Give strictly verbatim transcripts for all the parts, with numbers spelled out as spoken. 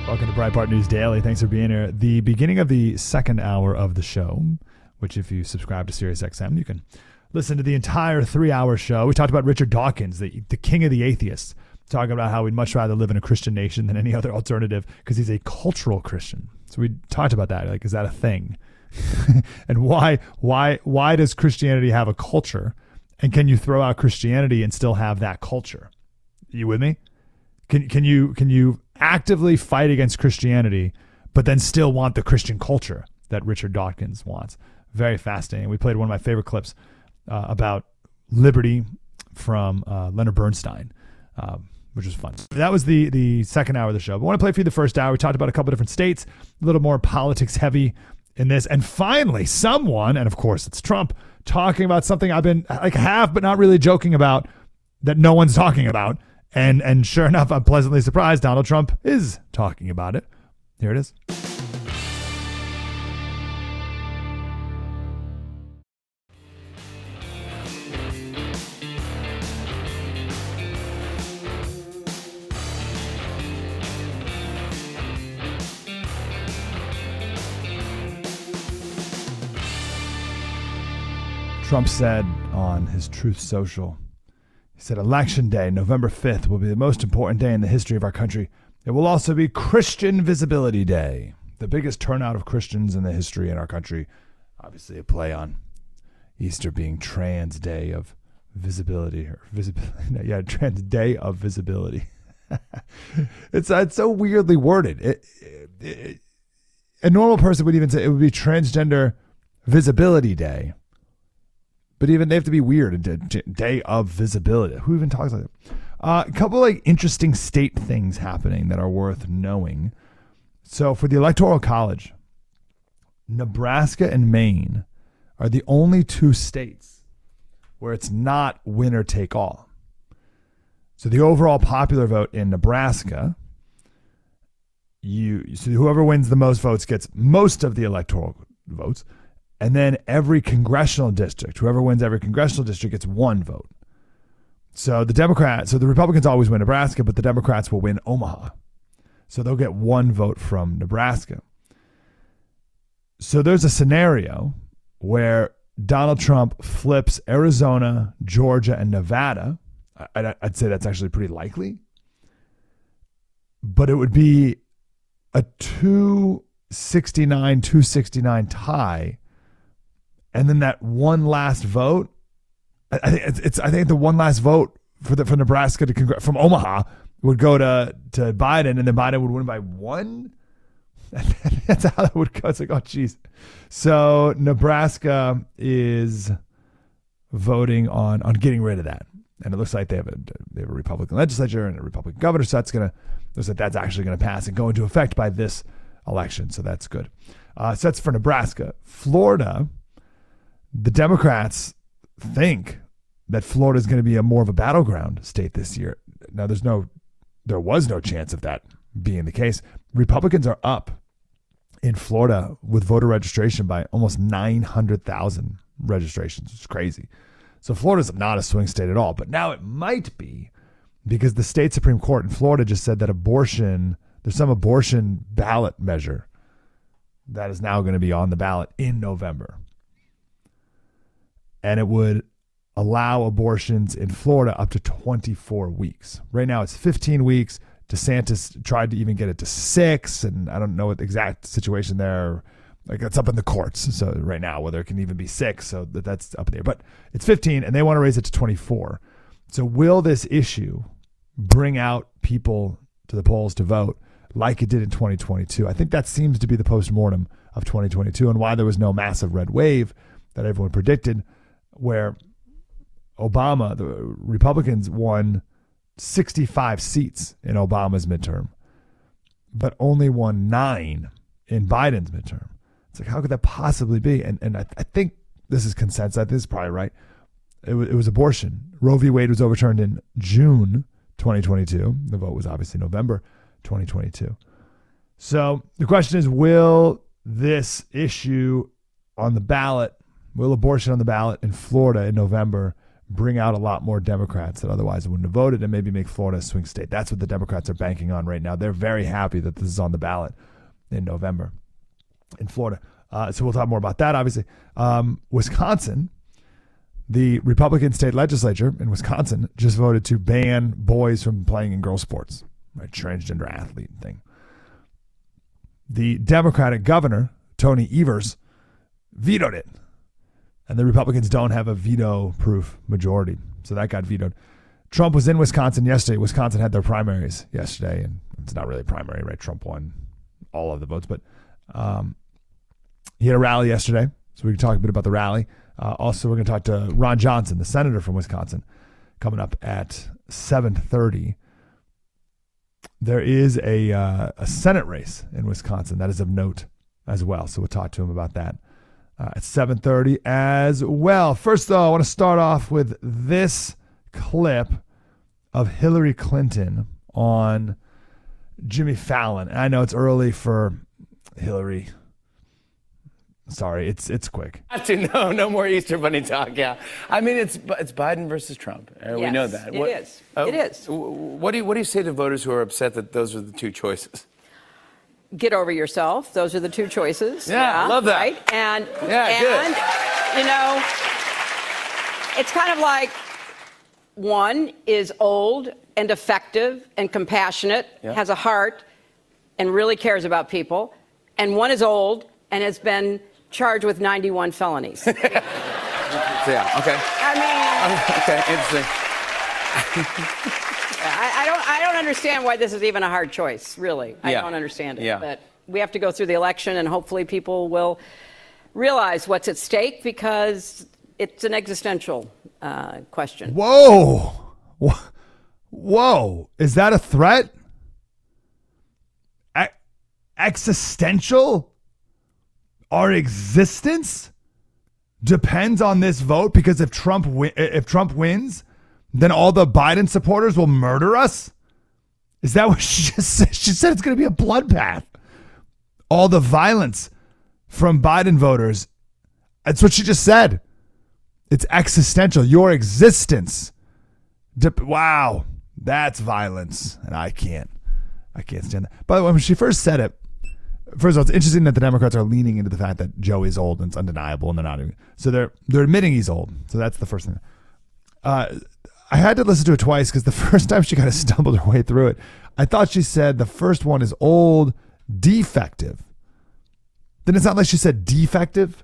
Welcome to Breitbart News Daily. Thanks for being here. The beginning of the second hour of the show, which if you subscribe to SiriusXM, you can listen to the entire three-hour show. We talked about Richard Dawkins, the, the king of the atheists, talking about how we'd much rather live in a Christian nation than any other alternative because he's a cultural Christian. So we talked about that. Like, is that a thing? And why, why, why does Christianity have a culture? And can you throw out Christianity and still have that culture? You with me? Can can you can you actively fight against Christianity, but then still want the Christian culture that Richard Dawkins wants? Very fascinating. We played one of my favorite clips uh, about liberty from uh, Leonard Bernstein, uh, which was fun. That was the the second hour of the show. But I want to play for you the first hour. We talked about a couple of different states, a little more politics heavy in this. And finally, someone, and of course it's Trump, talking about something I've been like half but not really joking about that no one's talking about. And and sure enough, I'm pleasantly surprised Donald Trump is talking about it. Here it is. Trump said on his Truth Social, he said, Election Day, November fifth, will be the most important day in the history of our country. It will also be Christian Visibility Day, the biggest turnout of Christians in the history in our country. Obviously a play on Easter being Trans Day of Visibility. or visibility. Yeah, Trans Day of Visibility. it's, it's so weirdly worded. It, it, it, a normal person would even say it would be Transgender Visibility Day. But even they have to be weird. Day of Visibility. Who even talks like that? Uh, a couple like interesting state things happening that are worth knowing. So for the Electoral College, Nebraska and Maine are the only two states where it's not winner take all. So the overall popular vote in Nebraska, you so whoever wins the most votes gets most of the electoral votes. And then every congressional district, whoever wins every congressional district gets one vote. So the Democrats, so the Republicans always win Nebraska, but the Democrats will win Omaha. So they'll get one vote from Nebraska. So there's a scenario where Donald Trump flips Arizona, Georgia, and Nevada. I'd, I'd say that's actually pretty likely. But it would be a two sixty-nine, two sixty-nine tie. And then that one last vote, I think it's, it's I think the one last vote for the for Nebraska to congr- from Omaha would go to to Biden, and then Biden would win by one. That's how that would go. It's like, oh geez. So Nebraska is voting on on getting rid of that, and it looks like they have a they have a Republican legislature and a Republican governor. So that's gonna looks like that's actually gonna pass and go into effect by this election. So that's good. Uh, so that's for Nebraska. Florida. The Democrats think that Florida is going to be a more of a battleground state this year. Now, there's no, there was no chance of that being the case. Republicans are up in Florida with voter registration by almost nine hundred thousand registrations. It's crazy. So Florida's not a swing state at all, but now it might be because the state Supreme Court in Florida just said that abortion, there's some abortion ballot measure that is now going to be on the ballot in November. And it would allow abortions in Florida up to twenty-four weeks. Right now it's fifteen weeks. DeSantis tried to even get it to six, and I don't know what the exact situation there. Like it's up in the courts. So right now, whether it can even be six, so that, that's up there. But it's fifteen, and they want to raise it to twenty-four. So will this issue bring out people to the polls to vote like it did in twenty twenty-two? I think that seems to be the postmortem of twenty twenty-two and why there was no massive red wave that everyone predicted, where Obama, the Republicans won sixty-five seats in Obama's midterm, but only won nine in Biden's midterm. It's like, how could that possibly be? And and I, I think this is consensus. This is probably right. It was, it was abortion. Roe v. Wade was overturned in June twenty twenty-two. The vote was obviously November twenty twenty-two. So the question is, will this issue on the ballot, will abortion on the ballot in Florida in November bring out a lot more Democrats that otherwise wouldn't have voted and maybe make Florida a swing state. That's what the Democrats are banking on right now. They're very happy that this is on the ballot in November in Florida. Uh, so we'll talk more about that, obviously. Um, Wisconsin, the Republican state legislature in Wisconsin just voted to ban boys from playing in girls' sports, right? Transgender athlete thing. The Democratic governor, Tony Evers, vetoed it. And the Republicans don't have a veto-proof majority. So that got vetoed. Trump was in Wisconsin yesterday. Wisconsin had their primaries yesterday. And it's not really a primary, right? Trump won all of the votes. But um, he had a rally yesterday. So we can talk a bit about the rally. Uh, also, we're going to talk to Ron Johnson, the senator from Wisconsin, coming up at seven thirty. There is a, uh, a Senate race in Wisconsin that is of note as well. So we'll talk to him about that. Uh, at seven thirty as well. First, though, I want to start off with this clip of Hillary Clinton on Jimmy Fallon. And I know it's early for Hillary. Sorry, it's it's quick. No, no more Easter Bunny talk. Yeah, I mean it's it's Biden versus Trump. Uh, yes, we know that. It what, is. Uh, it is. What do you what do you say to voters who are upset that those are the two choices? Get over yourself. Those are the two choices. Yeah, I love that. Right? And, yeah, and good. you know, it's kind of like one is old and effective and compassionate, yeah. has a heart, and really cares about people. And one is old and has been charged with ninety-one felonies. Yeah, okay. I mean... Okay, interesting. I, I don't. I don't understand why this is even a hard choice. Really, I yeah. don't understand it. Yeah. But we have to go through the election, and hopefully, people will realize what's at stake because it's an existential uh, question. Whoa, whoa! Is that a threat? E- existential? Our existence depends on this vote because if Trump wi- if Trump wins, then all the Biden supporters will murder us? Is that what she just said? She said it's going to be a bloodbath. All the violence from Biden voters. That's what she just said. It's existential. Your existence. Dep- wow. That's violence. And I can't. I can't stand that. By the way, when she first said it, first of all, it's interesting that the Democrats are leaning into the fact that Joe is old and it's undeniable and they're not. So they're, they're admitting he's old. So that's the first thing. Uh, I had to listen to it twice because the first time she kind of stumbled her way through it, I thought she said the first one is old, defective. Then it's not like she said defective.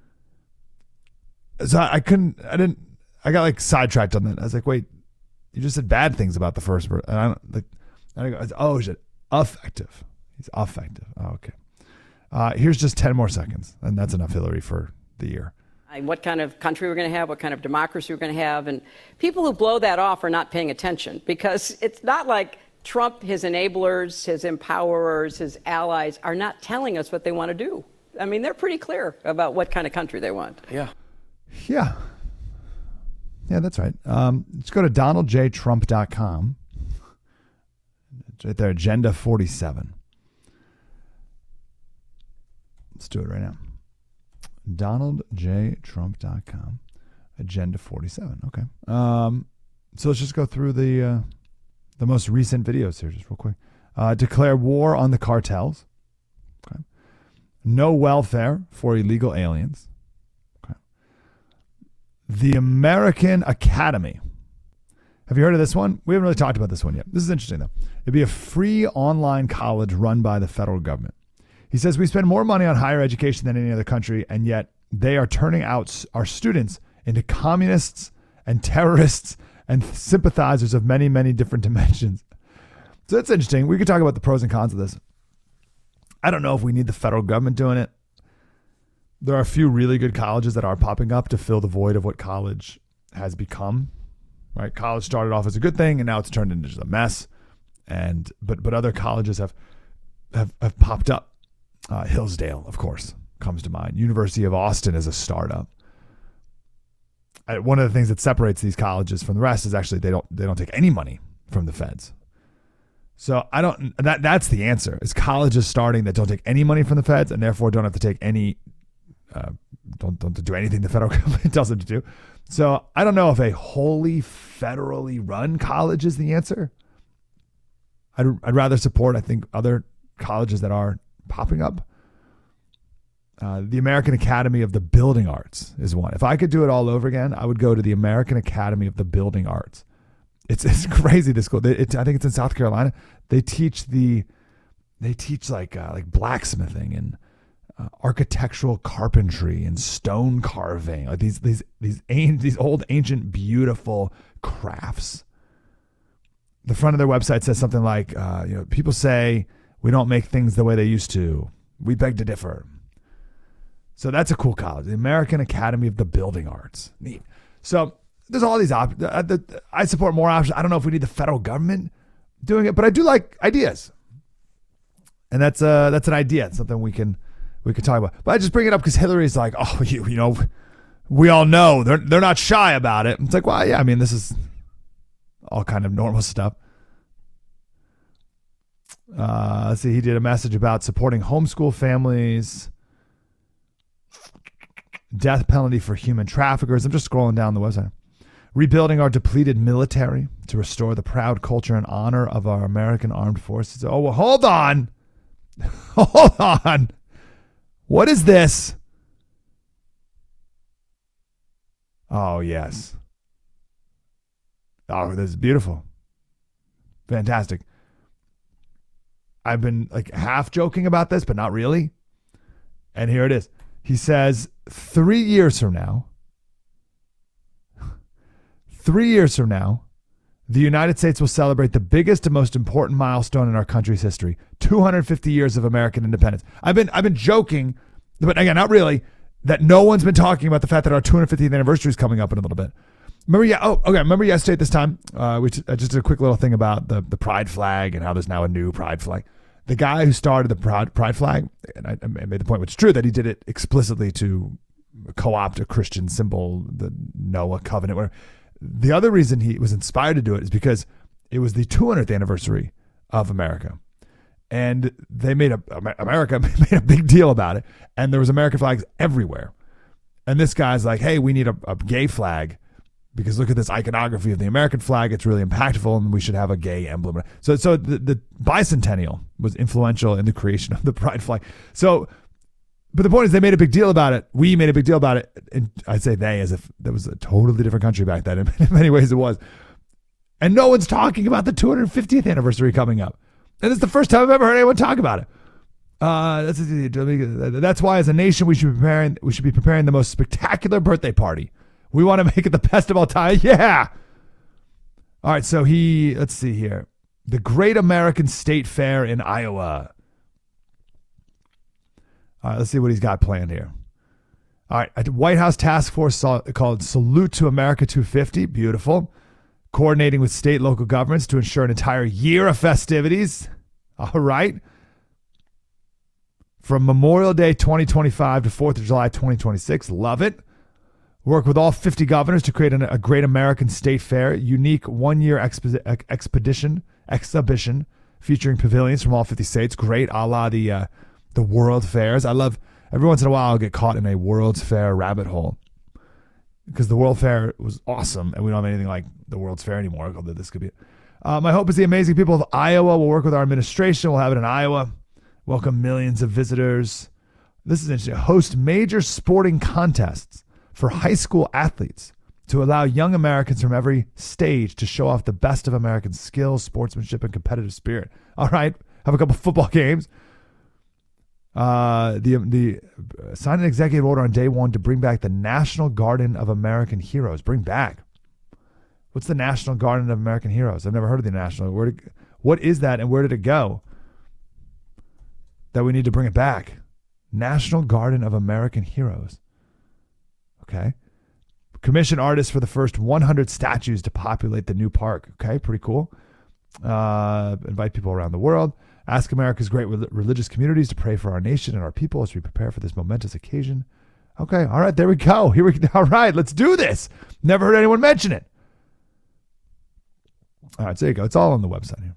So I, I couldn't, I didn't, I got like sidetracked on that. I was like, wait, you just said bad things about the first word. And I don't, like, I go, oh, is it effective? He's effective. Oh, okay. Uh, here's just ten more seconds. And that's enough, Hillary, for the year. What kind of country we're going to have, what kind of democracy we're going to have. And people who blow that off are not paying attention because it's not like Trump, his enablers, his empowerers, his allies are not telling us what they want to do. I mean, they're pretty clear about what kind of country they want. Yeah. Yeah. Yeah, that's right. Um, let's go to donald j trump dot com. It's right there, Agenda forty-seven. Let's do it right now. donald j trump dot com, Agenda forty-seven. Okay. Um, so let's just go through the uh, the most recent videos here, just real quick. Uh, declare war on the cartels. Okay. No welfare for illegal aliens. Okay. The American Academy. Have you heard of this one? We haven't really talked about this one yet. This is interesting, though. It'd be a free online college run by the federal government. He says we spend more money on higher education than any other country, and yet they are turning out our students into communists and terrorists and sympathizers of many, many different dimensions. So that's interesting. We could talk about the pros and cons of this. I don't know if we need the federal government doing it. There are a few really good colleges that are popping up to fill the void of what college has become. Right? College started off as a good thing, and now it's turned into just a mess. And but but other colleges have have, have popped up. Uh, Hillsdale, of course, comes to mind. University of Austin is a startup. Uh, one of the things that separates these colleges from the rest is actually they don't they don't take any money from the feds. So I don't that that's the answer. Is colleges starting that don't take any money from the feds and therefore don't have to take any uh, don't don't do anything the federal government tells them to do. So I don't know if a wholly federally run college is the answer. I'd, I'd rather support, I think, other colleges that are popping up. Uh, the American Academy of the Building Arts is one. If I could do it all over again, I would go to the American Academy of the Building Arts. It's it's crazy, this school. It, it, I think it's in South Carolina. They teach the, they teach like uh, like blacksmithing and uh, architectural carpentry and stone carving. Like these these these these old ancient beautiful crafts. The front of their website says something like, uh, you know, people say we don't make things the way they used to. We beg to differ. So that's a cool college, the American Academy of the Building Arts. Neat. So there's all these options. I support more options. I don't know if we need the federal government doing it, but I do like ideas. And that's uh that's an idea. It's something we can we can talk about. But I just bring it up because Hillary's like, oh, you you know, we all know they're they're not shy about it. It's like, well, yeah, I mean, this is all kind of normal stuff. Uh, let's see. He did a message about supporting homeschool families. Death penalty for human traffickers. I'm just scrolling down the website. Rebuilding our depleted military to restore the proud culture and honor of our American armed forces. Oh, well, hold on. Hold on. What is this? Oh, yes. Oh, this is beautiful. Fantastic. I've been like half joking about this, but not really. And here it is. He says, three years from now, three years from now, the United States will celebrate the biggest and most important milestone in our country's history, two hundred fifty years of American independence. I've been I've been joking, but again, not really, that no one's been talking about the fact that our two hundred fiftieth anniversary is coming up in a little bit. Remember, yeah, oh, okay, remember yesterday at this time, uh, we t- uh, just did a quick little thing about the, the pride flag and how there's now a new pride flag. The guy who started the pride, pride flag, and I, I made the point, which is true, that he did it explicitly to co-opt a Christian symbol, the Noah covenant, whatever. The other reason he was inspired to do it is because it was the two hundredth anniversary of America. And they made a, America made a big deal about it. And there was American flags everywhere. And this guy's like, hey, we need a, a gay flag because look at this iconography of the American flag. It's really impactful and we should have a gay emblem. So so the, the bicentennial was influential in the creation of the pride flag. So, but the point is they made a big deal about it. We made a big deal about it. And I'd say they, as if that was a totally different country back then. In many ways it was. And no one's talking about the two hundred fiftieth anniversary coming up. And it's the first time I've ever heard anyone talk about it. Uh, that's, that's why as a nation we should be preparing, we should be preparing the most spectacular birthday party. We want to make it the best of all time. Yeah. All right. So he, let's see here. The Great American State Fair in Iowa. All right. Let's see what he's got planned here. All right. A White House task force saw, called Salute to America two fifty. Beautiful. Coordinating with state and local governments to ensure an entire year of festivities. All right. From Memorial Day twenty twenty-five to fourth of July twenty twenty-six. Love it. Work with all fifty governors to create an, a Great American State Fair, unique one-year expo- expedition, exhibition featuring pavilions from all fifty states. Great, a la the, uh, the World Fairs. I love, every once in a while I'll get caught in a World's Fair rabbit hole because the World Fair was awesome and we don't have anything like the World's Fair anymore, although this could be it. Uh, my hope is the amazing people of Iowa will work with our administration. We'll have it in Iowa. Welcome millions of visitors. This is interesting. Host major sporting contests for high school athletes to allow young Americans from every stage to show off the best of American skills, sportsmanship, and competitive spirit. All right. Have a couple football games. Uh, the the uh, sign an executive order on day one to bring back the National Garden of American Heroes. Bring back. What's the National Garden of American Heroes? I've never heard of the National. Where did, what is that and where did it go? That we need to bring it back. National Garden of American Heroes. Okay. Commission artists for the first one hundred statues to populate the new park. Okay, pretty cool. Uh, invite people around the world. Ask America's great re- religious communities to pray for our nation and our people as we prepare for this momentous occasion. Okay, all right, there we go. Here we go. All right, let's do this. Never heard anyone mention it. All right, so there you go. It's all on the website here.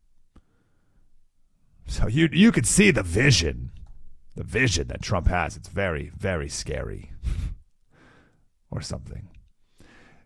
So you you could see the vision, the vision that Trump has. It's very, very scary. Or something.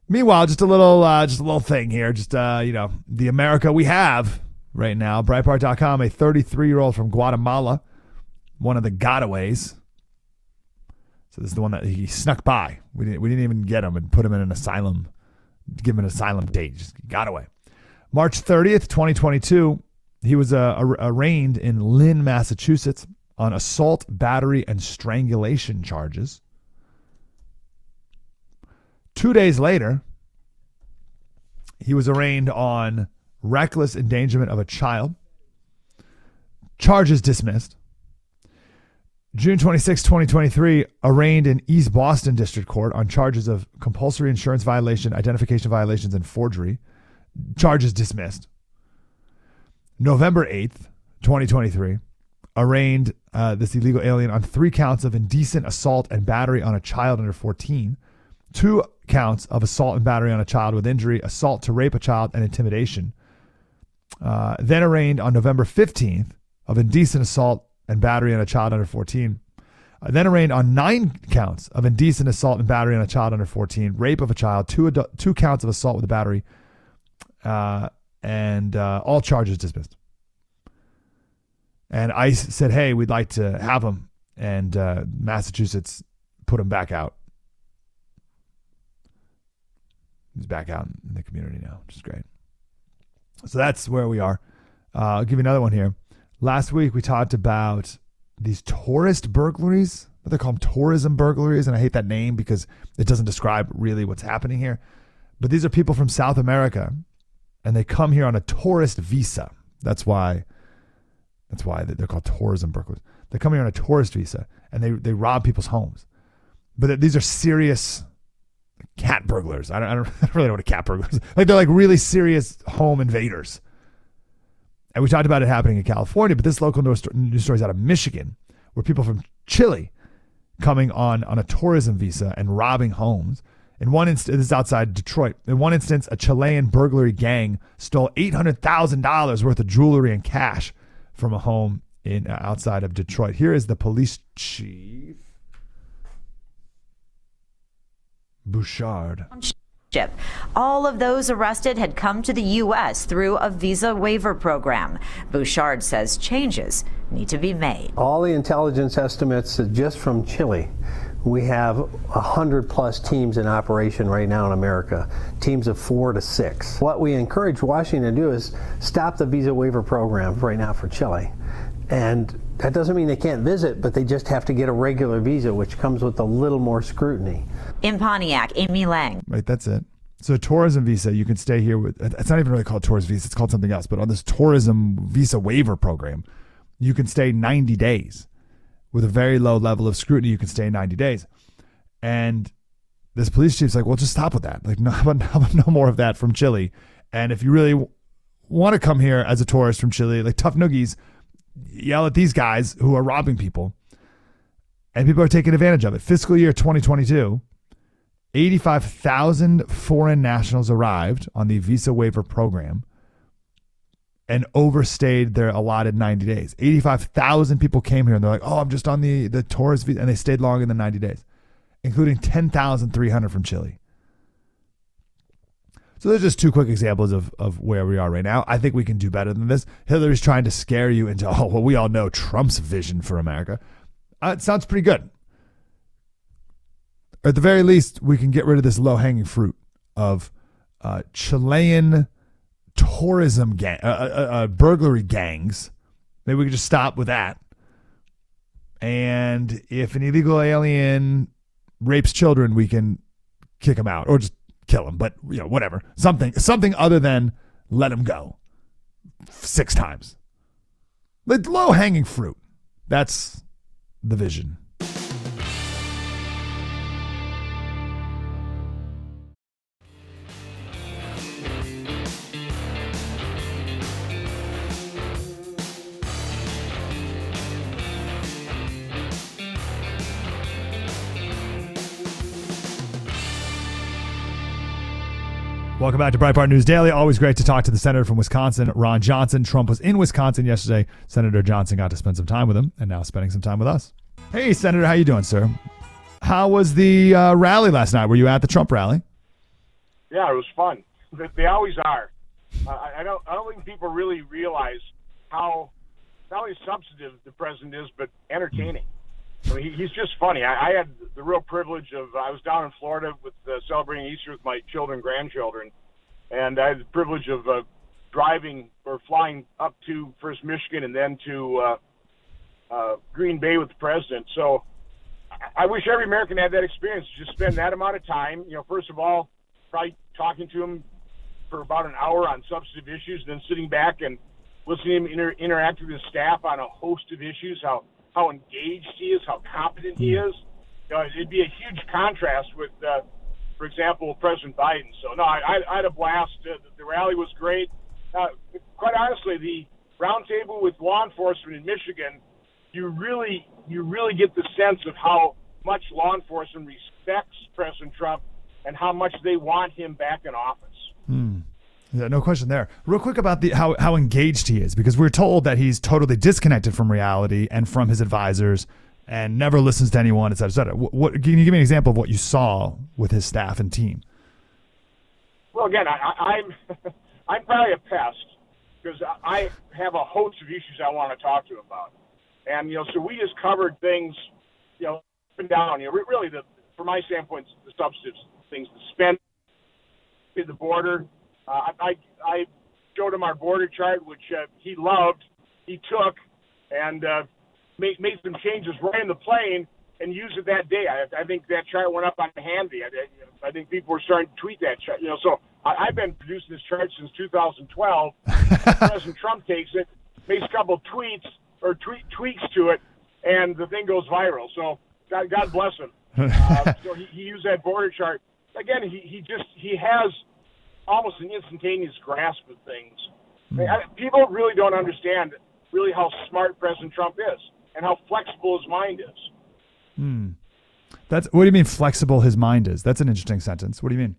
Meanwhile, just a little, uh, just a little thing here. Just uh, you know, the America we have right now. Breitbart dot com. A thirty-three-year-old from Guatemala, one of the gotaways. So this is the one that he snuck by. We didn't, we didn't even get him and put him in an asylum, give him an asylum date. Just got away. March thirtieth, twenty twenty-two. He was uh, arraigned in Lynn, Massachusetts, on assault, battery, and strangulation charges. Two days later, he was arraigned on reckless endangerment of a child. Charges dismissed. June twenty-sixth, twenty twenty-three, arraigned in East Boston District Court on charges of compulsory insurance violation, identification violations, and forgery. Charges dismissed. November eighth, twenty twenty-three, arraigned uh, this illegal alien on three counts of indecent assault and battery on a child under fourteen, two counts of assault and battery on a child with injury, assault to rape a child, and intimidation. Uh, then arraigned on November fifteenth of indecent assault and battery on a child under fourteen. Uh, then arraigned on nine counts of indecent assault and battery on a child under fourteen, rape of a child, two, adu- two counts of assault with a battery, uh, and uh, all charges dismissed. And ICE said, hey, we'd like to have him. And uh, Massachusetts put him back out. He's back out in the community now, which is great. So that's where we are. Uh, I'll give you another one here. Last week, we talked about these tourist burglaries. They're called tourism burglaries, and I hate that name because it doesn't describe really what's happening here. But these are people from South America, and they come here on a tourist visa. That's why that's why they're called tourism burglars. They come here on a tourist visa, and they, they rob people's homes. But these are serious cat burglars. I don't, I don't, I don't really know what a cat burglar is. Like, they're like really serious home invaders. And we talked about it happening in California, but this local news story is out of Michigan, where people from Chile coming on, on a tourism visa and robbing homes. In one instance, this is outside Detroit. In one instance, a Chilean burglary gang stole eight hundred thousand dollars worth of jewelry and cash from a home in uh, outside of Detroit. Here is the police chief, Bouchard. All of those arrested had come to the U S through a visa waiver program. Bouchard says changes need to be made. All the intelligence estimates just from Chile, we have one hundred plus teams in operation right now in America, teams of four to six. What we encourage Washington to do is stop the visa waiver program right now for Chile. And that doesn't mean they can't visit, but they just have to get a regular visa, which comes with a little more scrutiny. In Pontiac, Amy Lang. Right, that's it. So a tourism visa, you can stay here with, it's not even really called tourist visa, it's called something else, but on this tourism visa waiver program, you can stay ninety days. With a very low level of scrutiny, you can stay ninety days. And this police chief's like, well, just stop with that. Like, no, how about, how about no more of that from Chile? And if you really w- want to come here as a tourist from Chile, like tough noogies, yell at these guys who are robbing people. And people are taking advantage of it. Fiscal year twenty twenty-two, eighty-five thousand foreign nationals arrived on the visa waiver program and overstayed their allotted ninety days. eighty-five thousand people came here and they're like, oh, I'm just on the, the tourist visa. And they stayed longer than ninety days, including ten thousand three hundred from Chile. So there's just two quick examples of, of where we are right now. I think we can do better than this. Hillary's trying to scare you into, oh, well, we all know Trump's vision for America. Uh, it sounds pretty good. Or at the very least, we can get rid of this low-hanging fruit of uh, Chilean tourism gang, uh, uh, uh, burglary gangs. Maybe we could just stop with that. And if an illegal alien rapes children, we can kick him out or just kill him. But, you know, whatever. Something, something other than let him go six times. Like low-hanging fruit. That's the vision. Welcome back to Breitbart News Daily. Always great to talk to the senator from Wisconsin, Ron Johnson. Trump was in Wisconsin yesterday. Senator Johnson got to spend some time with him and now spending some time with us. Hey, Senator, how you doing, sir? How was the uh, rally last night? Were you at the Trump rally? Yeah, it was fun. They, they always are. Uh, I, I don't. I don't think people really realize how not only substantive the president is, but entertaining. I mean, he, he's just funny. I, I had the real privilege of. I was down in Florida with uh, celebrating Easter with my children, and grandchildren, and I had the privilege of uh, driving or flying up to first Michigan and then to uh, uh, Green Bay with the president. So I, I wish every American had that experience. Just spend that amount of time. You know, first of all, probably talking to him for about an hour on substantive issues, then sitting back and listening to him inter- interact with his staff on a host of issues, how, how engaged he is, how competent he is. You know, it'd be a huge contrast with, uh, for example, President Biden. So, no, I, I, I had a blast. Uh, the rally was great. Uh, quite honestly, the roundtable with law enforcement in Michigan, you really, you really get the sense of how much law enforcement respects President Trump and how much they want him back in office. Hmm. Yeah, no question there. Real quick about the how, how engaged he is, because we're told that he's totally disconnected from reality and from his advisors and never listens to anyone, et cetera, et cetera. What, what, can you give me an example of what you saw with his staff and team? Well, again, I, I, I'm I'm probably a pest because I have a host of issues I want to talk to him about. And, you know, so we just covered things, you know, up and down. You know, really, the from my standpoint, the substantive things, the spend at the border. Uh, I I showed him our border chart, which uh, he loved. He took and uh, made made some changes right in the plane and used it that day. I, I think that chart went up on Handy. I, I think people were starting to tweet that chart. You know, so I, I've been producing this chart since two thousand twelve. President Trump takes it, makes a couple tweets or tweet, tweaks to it, and the thing goes viral. So God, God bless him. Uh, so he, he used that border chart. Again, he, he just he has almost an instantaneous grasp of things. I mean, I, people really don't understand really how smart President Trump is and how flexible his mind is. Hmm. That's what do you mean flexible his mind is? That's an interesting sentence. What do you mean?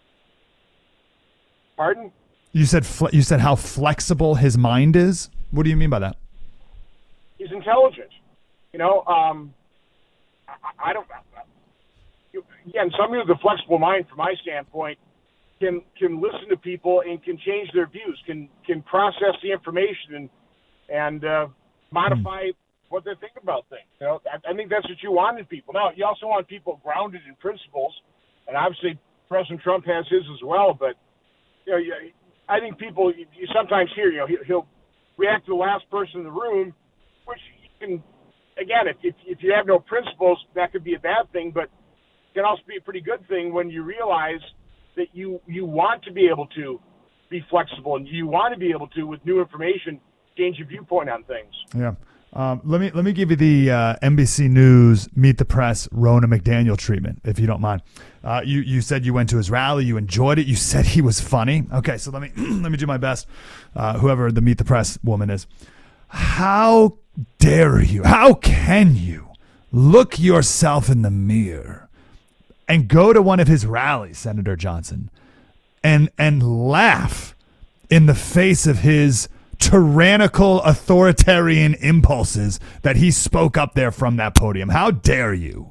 Pardon? You said fle- you said how flexible his mind is. What do you mean by that? He's intelligent. You know, um, I, I don't. You, again, somebody with a flexible mind, from my standpoint, can can listen to people and can change their views, can can process the information and and uh, modify mm. what they think about things. You know, I, I think that's what you want in people. Now, you also want people grounded in principles, and obviously President Trump has his as well. But you know, I think people you, you sometimes hear, you know, he, he'll react to the last person in the room, which you can. Again, if, if if you have no principles, that could be a bad thing, but it can also be a pretty good thing when you realize that you, you want to be able to be flexible and you want to be able to, with new information, change your viewpoint on things. Yeah. Um, let me let me give you the uh, N B C News Meet the Press Ronna McDaniel treatment, if you don't mind. Uh, you you said you went to his rally, you enjoyed it, you said he was funny. Okay, so let me let me do my best. Uh, whoever the Meet the Press woman is, how dare you? How can you look yourself in the mirror and go to one of his rallies, Senator Johnson, and and laugh in the face of his tyrannical authoritarian impulses that he spoke up there from that podium? How dare you?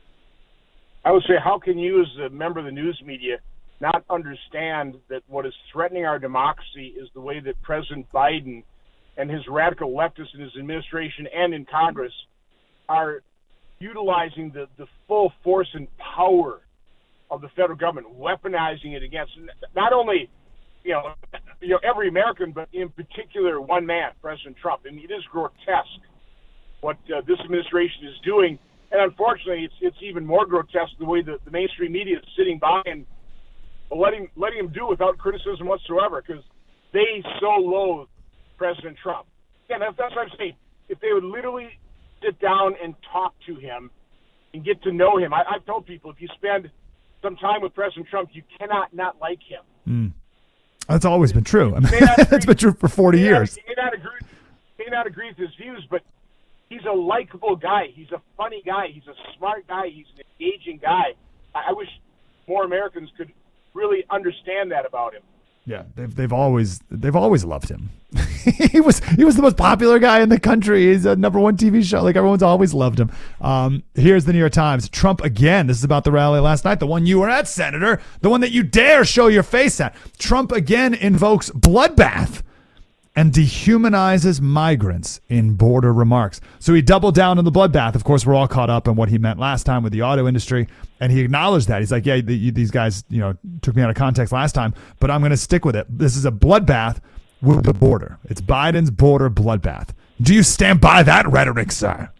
I would say, how can you, as a member of the news media, not understand that what is threatening our democracy is the way that President Biden and his radical leftists in his administration and in Congress are utilizing the, the full force and power of the federal government, weaponizing it against not only, you know, you know, every American, but in particular one man, President Trump. I mean, it is grotesque what uh, this administration is doing, and unfortunately, it's it's even more grotesque the way that the mainstream media is sitting by and letting letting him do it without criticism whatsoever, because they so loathe President Trump. Again, that's, that's what I'm saying. If they would literally sit down and talk to him and get to know him, I, I've told people, if you spend some time with President Trump, you cannot not like him. Mm. That's always been true. I mean, that's been true for forty years. You may not agree, may not agree with his views, but he's a likable guy. He's a funny guy. He's a smart guy. He's an engaging guy. I, I wish more Americans could really understand that about him. Yeah, they've they've always they've always loved him. he was he was the most popular guy in the country. He's a number one T V show. Like everyone's always loved him. Um, here's the New York Times. Trump again. This is about the rally last night. The one you were at, Senator. The one that you dare show your face at. Trump again invokes bloodbath and dehumanizes migrants in border remarks. So he doubled down on the bloodbath. Of course, we're all caught up on what he meant last time with the auto industry, and he acknowledged that. He's like, yeah, the, these guys, you know, took me out of context last time, but I'm going to stick with it. This is a bloodbath with the border. It's Biden's border bloodbath. Do you stand by that rhetoric, sir?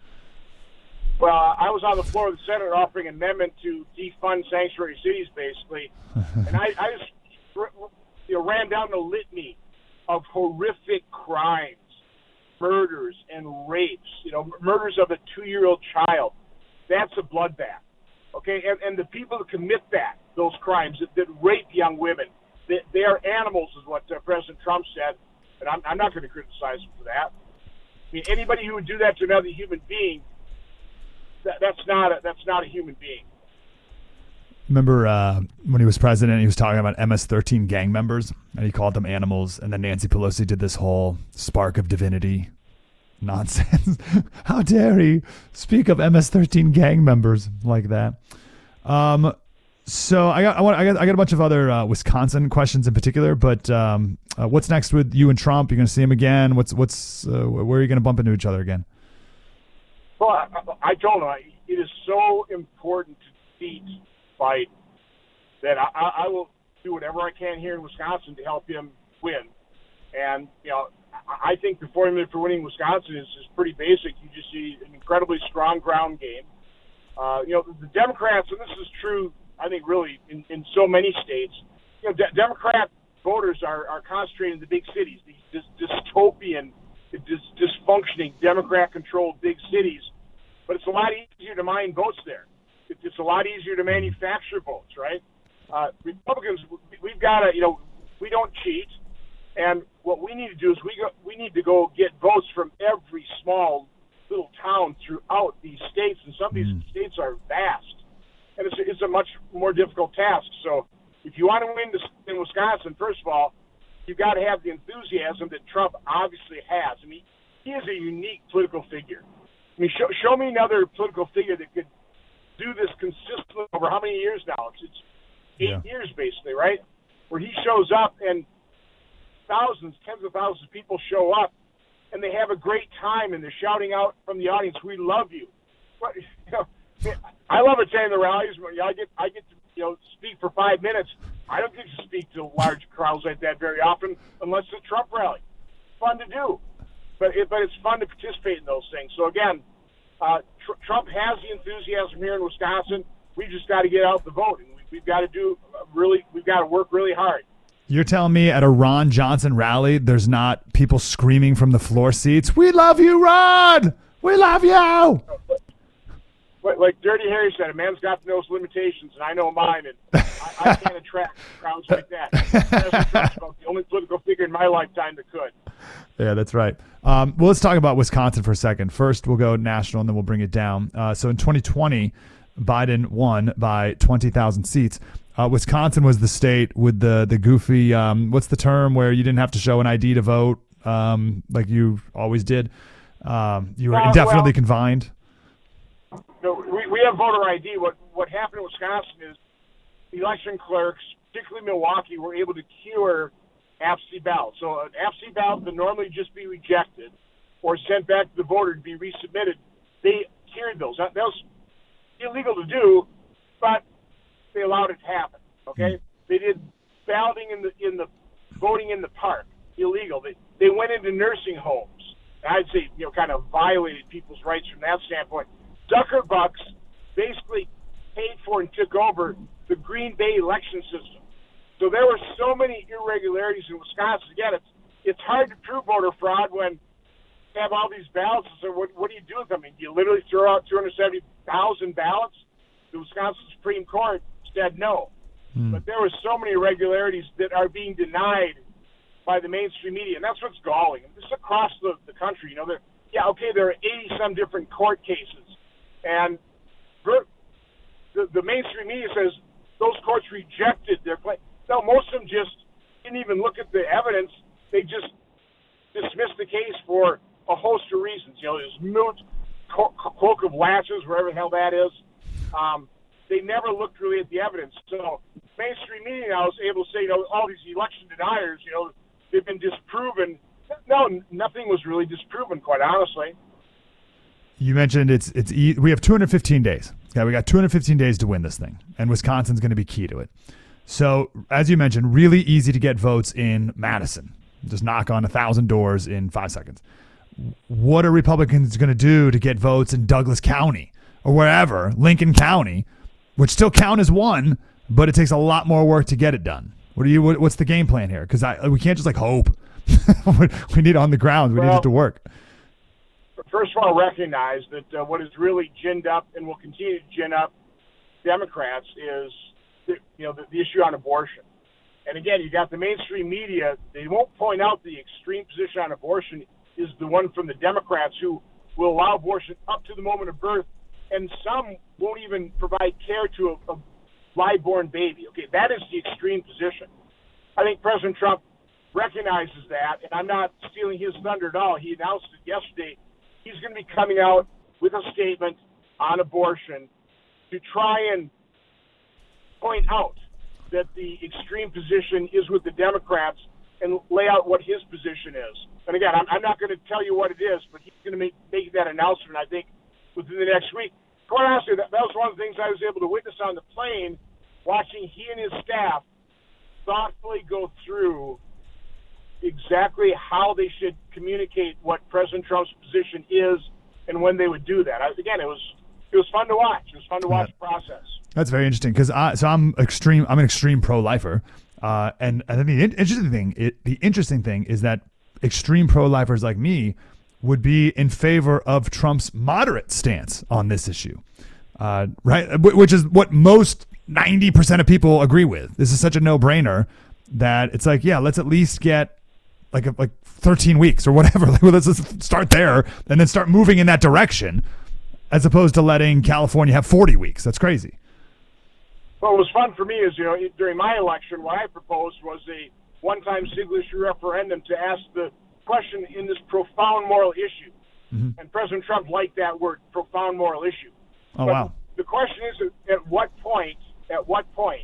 Well, I was on the floor of the Senate offering an amendment to defund sanctuary cities, basically, and I, I just you know, ran down the litany of horrific crimes, murders, and rapes. You know, murders of a two-year-old child. That's a bloodbath, okay? And, and the people that commit that, those crimes, that, that rape young women, they, they are animals, is what uh, President Trump said, and I'm, I'm not going to criticize him for that. I mean, anybody who would do that to another human being, that, that's not a, that's not a human being. Remember uh, when he was president, he was talking about M S thirteen gang members, and he called them animals, and then Nancy Pelosi did this whole spark of divinity nonsense. How dare he speak of M S thirteen gang members like that? Um, so I got I want I got I got a bunch of other uh, Wisconsin questions in particular, but um, uh, what's next with you and Trump? You're going to see him again? What's what's uh, where are you going to bump into each other again? Well, I, I don't know. It is so important to defeat Biden that I, I will do whatever I can here in Wisconsin to help him win. And, you know, I think the formula for winning Wisconsin is, is pretty basic. You just see an incredibly strong ground game. Uh, you know, the Democrats, and this is true, I think, really in, in so many states, you know, de- Democrat voters are, are concentrated in the big cities, these dis- dystopian, dis- dysfunctioning Democrat-controlled big cities. But it's a lot easier to mine votes there. It's a lot easier to manufacture votes, right? Uh, Republicans, we've got to, you know, we don't cheat, and what we need to do is we go, we need to go get votes from every small little town throughout these states, and some of these mm. states are vast, and it's a, it's a much more difficult task. So, if you want to win this in Wisconsin, first of all, you've got to have the enthusiasm that Trump obviously has. I mean, he is a unique political figure. I mean, show, show me another political figure that could do this consistently over how many years now? It's, it's eight yeah. years, basically, right? Where he shows up and thousands, tens of thousands of people show up, and they have a great time, and they're shouting out from the audience, "We love you." But, you know, I love attending the rallies. You know, I get, I get to, you know, speak for five minutes. I don't get to speak to large crowds like that very often, unless it's a Trump rally. It's fun to do, but it, but it's fun to participate in those things. So again, uh, tr- Trump has the enthusiasm here in Wisconsin. We just got to get out the vote, and we, we've got to do really, we've got to work really hard. You're telling me at a Ron Johnson rally, there's not people screaming from the floor seats, "We love you, Ron! We love you!" But like Dirty Harry said, a man's got those limitations, and I know mine, and I, I can't attract crowds like that. That's the only political figure in my lifetime that could. Yeah, that's right. Um, well, let's talk about Wisconsin for a second. First, we'll go national, and then we'll bring it down. Uh, so in twenty twenty, Biden won by twenty thousand seats. Uh, Wisconsin was the state with the the goofy, um, what's the term, where you didn't have to show an I D to vote, um, like you always did. Um, you were uh, indefinitely well, confined. No, we, we have voter I D. What what happened in Wisconsin is election clerks, particularly Milwaukee, were able to cure absentee ballots. So an absentee ballot would normally just be rejected or sent back to the voter to be resubmitted. They cured those. That, that was illegal to do, but they allowed it to happen. Okay, mm. They did balloting in the in the voting in the park, illegal. They they went into nursing homes. I'd say, you know, kind of violated people's rights from that standpoint. Ducker Bucks basically paid for and took over the Green Bay election system. So there were so many irregularities in Wisconsin. Again, it's it's hard to prove voter fraud when you have all these ballots. So what, what do you do with them? I mean, do you literally throw out two hundred seventy thousand ballots? The Wisconsin Supreme Court said no. Hmm. But there were so many irregularities that are being denied by the mainstream media, and that's what's galling. And this is across the, the country. You know, there, yeah, okay, there are eighty-some different court cases. And the, the mainstream media says those courts rejected their claim. No, most of them just didn't even look at the evidence. They just dismissed the case for a host of reasons. You know, it was moot, co- cloak of latches, wherever the hell that is. Um, they never looked really at the evidence. So mainstream media now is able to say, you know, all these election deniers, you know, they've been disproven. No, nothing was really disproven, quite honestly. You mentioned it's it's e- we have two hundred fifteen days. Okay, we got two hundred fifteen days to win this thing, and Wisconsin's going to be key to it. So, as you mentioned, really easy to get votes in Madison. Just knock on a thousand doors in five seconds. What are Republicans going to do to get votes in Douglas County or wherever, Lincoln County, which still count as one, but it takes a lot more work to get it done? What are you? What, what's the game plan here? Because we can't just like hope. We need on the ground. We well, need it to work. First of all, recognize that uh, what has really ginned up and will continue to gin up Democrats is the, you know the, the issue on abortion. And again, you got the mainstream media. They won't point out the extreme position on abortion is the one from the Democrats who will allow abortion up to the moment of birth, and some won't even provide care to a, a live-born baby. Okay, that is the extreme position. I think President Trump recognizes that, and I'm not stealing his thunder at all. He announced it yesterday. He's going to be coming out with a statement on abortion to try and point out that the extreme position is with the Democrats and lay out what his position is. And again, I'm, I'm not going to tell you what it is, but he's going to make, make that announcement, I think, within the next week. Quite honestly, that, that was one of the things I was able to witness on the plane, watching he and his staff thoughtfully go through exactly how they should communicate what President Trump's position is and when they would do that. I, again, it was it was fun to watch. It was fun to watch the process. That's very interesting because I so I'm extreme. I'm an extreme pro-lifer, uh, and and the interesting thing it, the interesting thing is that extreme pro-lifers like me would be in favor of Trump's moderate stance on this issue, uh, right? Which is what most ninety percent of people agree with. This is such a no-brainer that it's like, yeah, let's at least get like a, like thirteen weeks or whatever. Like, well, let's just start there and then start moving in that direction, as opposed to letting California have forty weeks. That's crazy. Well, what was fun for me is, you know, during my election, what I proposed was a one-time single-issue referendum to ask the question in this profound moral issue. Mm-hmm. And President Trump liked that word, profound moral issue. Oh, but wow. The question is, at what point, at what point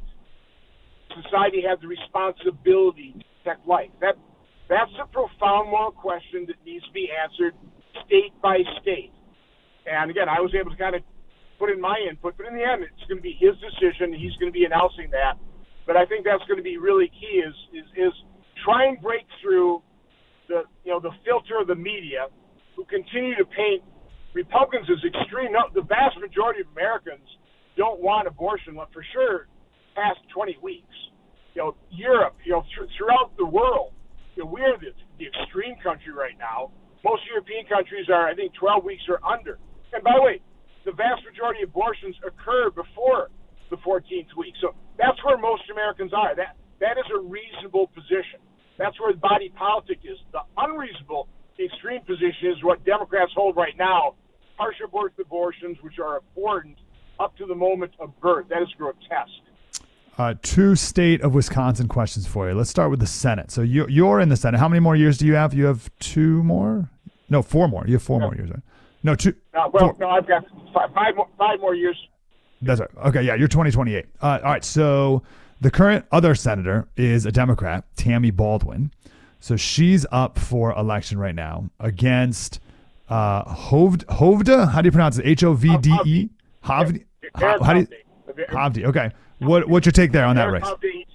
society has the responsibility to protect life? That That's a profound moral question that needs to be answered state by state. And again, I was able to kind of put in my input, but in the end, it's going to be his decision. He's going to be announcing that. But I think that's going to be really key is, is, is try and break through the, you know, the filter of the media who continue to paint Republicans as extreme. No, the vast majority of Americans don't want abortion, for sure, past twenty weeks. You know, Europe, you know, th- throughout the world, you know, we're the, the extreme country right now. Most European countries are, I think, twelve weeks or under. And by the way, the vast majority of abortions occur before the fourteenth week. So that's where most Americans are. That That is a reasonable position. That's where the body politic is. The unreasonable, the extreme position is what Democrats hold right now, partial birth abortions, which are important up to the moment of birth. That is grotesque. Uh, two state of Wisconsin questions for you. Let's start with the Senate. So you, you're in the Senate. How many more years do you have? You have two more? No, four more. You have four no. more years, right? No, two. No, well, four. no, I've got five, five, more, five more years. That's right. Okay, yeah, you're twenty twenty-eight. Uh, all right, so the current other senator is a Democrat, Tammy Baldwin. So she's up for election right now against uh, Hovde, Hovde? How do you pronounce it? H O V D E? Hovde? How, how do you? Hovde, okay. What, what's your take there on that race?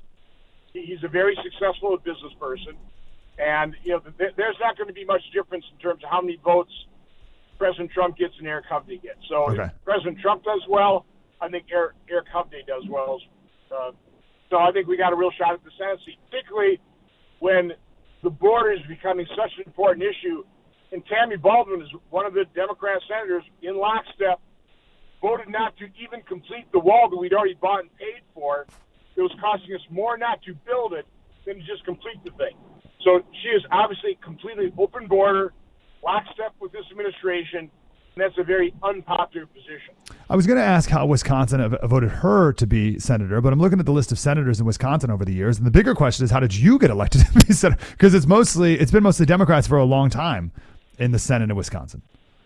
He's a very successful business person. And, you know, there's not going to be much difference in terms of how many votes President Trump gets and Eric Hovde gets. So okay. If President Trump does well, I think Eric, Eric Hovde does well. Uh, so I think we got a real shot at the Senate seat, particularly when the border is becoming such an important issue. And Tammy Baldwin is one of the Democrat senators in lockstep, voted not to even complete the wall that we'd already bought and paid for. It was costing us more not to build it than to just complete the thing. So she is obviously completely open border, lockstep with this administration, and that's a very unpopular position. I was going to ask how Wisconsin have voted her to be senator, but I'm looking at the list of senators in Wisconsin over the years, and the bigger question is, how did you get elected to be senator? Because it's mostly it's been mostly Democrats for a long time in the Senate in Wisconsin.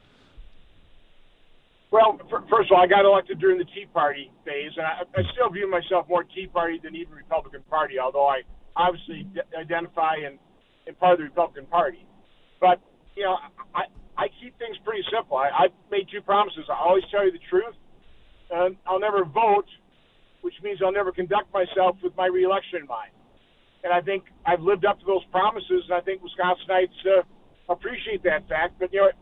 Well, first of all, I got elected during the Tea Party phase, and I, I still view myself more Tea Party than even Republican Party, although I obviously d- identify in, in part of the Republican Party. But, you know, I, I keep things pretty simple. I, I've made two promises. I always tell you the truth, and I'll never vote, which means I'll never conduct myself with my reelection in mind. And I think I've lived up to those promises, and I think Wisconsinites uh, appreciate that fact. But, you know,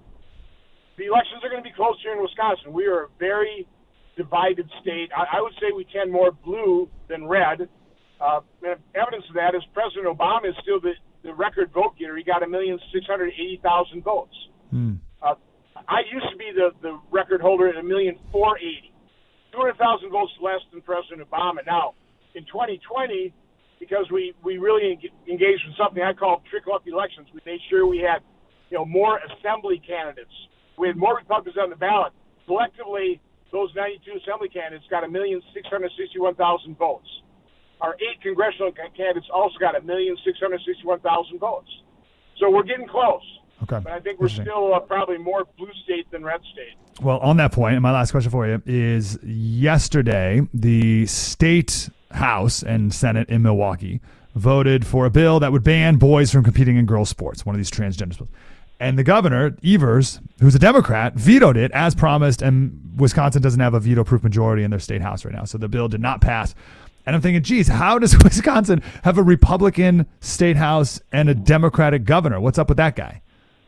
the elections are going to be close here in Wisconsin. We are a very divided state. I, I would say we tend more blue than red. Uh, and evidence of that is President Obama is still the, the record vote getter. He got a million six hundred eighty thousand votes. Hmm. Uh, I used to be the, the record holder at a million four eighty. two hundred thousand votes less than President Obama. Now, in twenty twenty, because we, we really engaged in something I call trickle-up elections, we made sure we had, you know, more assembly candidates. We had more Republicans on the ballot. Collectively, those ninety-two assembly candidates got a million six hundred sixty-one thousand votes. Our eight congressional candidates also got a million six hundred sixty-one thousand votes. So we're getting close. Okay. But I think we're still uh, probably more blue state than red state. Well, on that point, and my last question for you is, yesterday, the state House and Senate in Milwaukee voted for a bill that would ban boys from competing in girls' sports, one of these transgender sports. And the governor, Evers, who's a Democrat, vetoed it as promised, and Wisconsin doesn't have a veto-proof majority in their state house right now, so the bill did not pass. And I'm thinking, geez, how does Wisconsin have a Republican state house and a Democratic governor? What's up with that guy?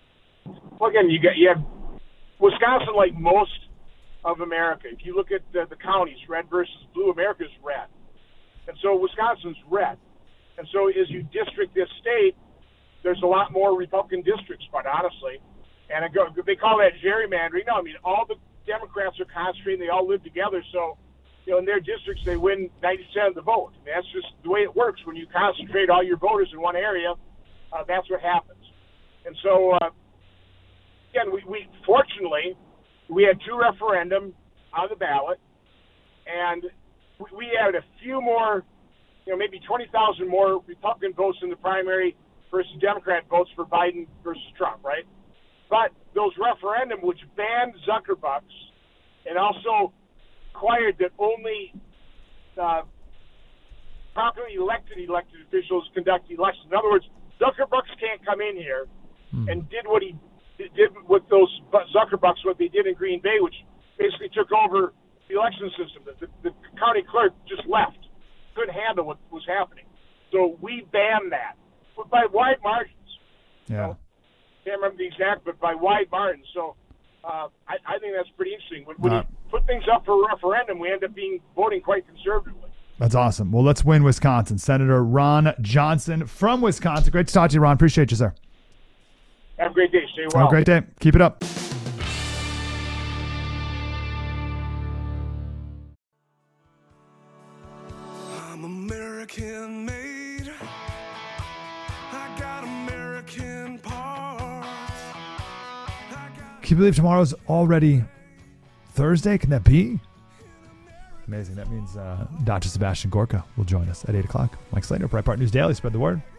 Well, again, you got you have Wisconsin, like most of America. If you look at the, the counties, red versus blue, America's red. And so Wisconsin's red. And so as you district this state, there's a lot more Republican districts, quite honestly. And it go, they call that gerrymandering. No, I mean, all the Democrats are concentrating. They all live together. So, you know, in their districts, they win ninety percent of the vote. I mean, that's just the way it works. When you concentrate all your voters in one area, uh, that's what happens. And so, uh, again, we, we fortunately, we had two referendum on the ballot, and we, we had a few more, you know, maybe twenty thousand more Republican votes in the primary versus Democrat votes for Biden versus Trump, right? But those referendum, which banned Zuckerbucks and also required that only uh, properly elected elected officials conduct elections. In other words, Zuckerbucks can't come in here hmm. and did what he did with those Zuckerbucks, what they did in Green Bay, which basically took over the election system. The, the, the county clerk just left, couldn't handle what was happening. So we banned that. But by wide margins. Yeah. You know, can't remember the exact, but by wide margins. So uh, I, I think that's pretty interesting. When, when uh, you put things up for a referendum, we end up being voting quite conservatively. That's awesome. Well, let's win Wisconsin. Senator Ron Johnson from Wisconsin. Great to talk to you, Ron. Appreciate you, sir. Have a great day. Stay well. Have a great day. Keep it up. I'm American made. Can you believe tomorrow's already Thursday? Can that be? Amazing. That means uh, Doctor Sebastian Gorka will join us at eight o'clock. Mike Slater, Breitbart News Daily. Spread the word.